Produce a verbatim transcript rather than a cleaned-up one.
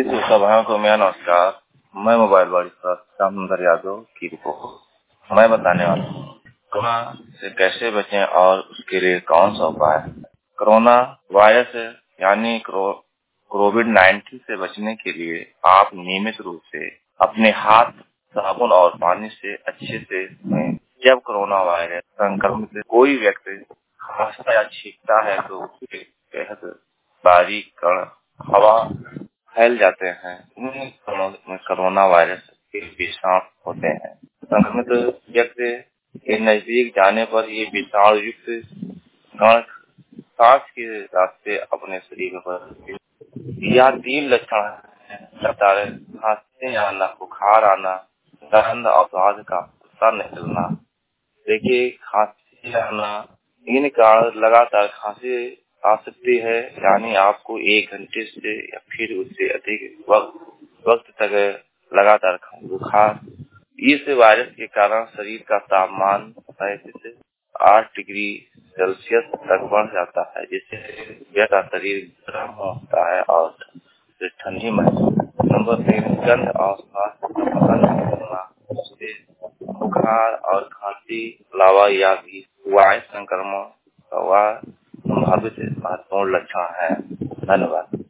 सभी श्रोता भाइयों को मेरा नमस्कार। मैं मोबाइल वाली श्याम सुंदर यादव की रिपोर्ट मैं बताने वाला हूँ कोरोना से कैसे बचें और उसके लिए कौन सा उपाय है। कोरोना वायरस यानी कोविड नाइन्टीन से बचने के लिए आप नियमित रूप से अपने हाथ साबुन और पानी से अच्छे से धोएं। जब कोरोना वायरस संक्रमित कोई व्यक्ति खांसता या छींकता है तो उसके बेहद बारीक कण हवा फैल जाते हैं। इन्हीं कणों में कोरोना वायरस के विषाणु होते हैं। संक्रमित व्यक्ति के नजदीक जाने पर ये विषाणु युक्त कण सांस के रास्ते अपने शरीर पर यह तीन लक्षण हैं: लगातार खांसते आना, बुखार आना, दर्द और स्वाद का पता निकलना। देखिए, खांसी आना, इन कारण लगातार खांसी आ सकती है, यानी आपको एक घंटे से या फिर उससे अधिक वक्त वक्त तक लगातार बुखार। इस वायरस के कारण शरीर का तापमान पैंतीस से आठ डिग्री सेल्सियस तक बढ़ जाता है, जिससे व्यक्ति का शरीर गर्म होता है और ठंडी महसूस। नंबर तीन, गंध और स्वास्थ्य होना, उससे बुखार और खांसी अलावा या भी वायरस संक्रमण का संभावित महत्वपूर्ण लक्षण है। धन्यवाद।